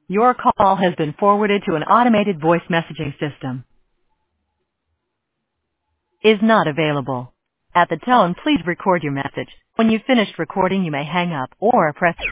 Your call has been forwarded to an automated voice messaging system. Is not available. At the tone, please record your message. When you've finished recording, you may hang up or press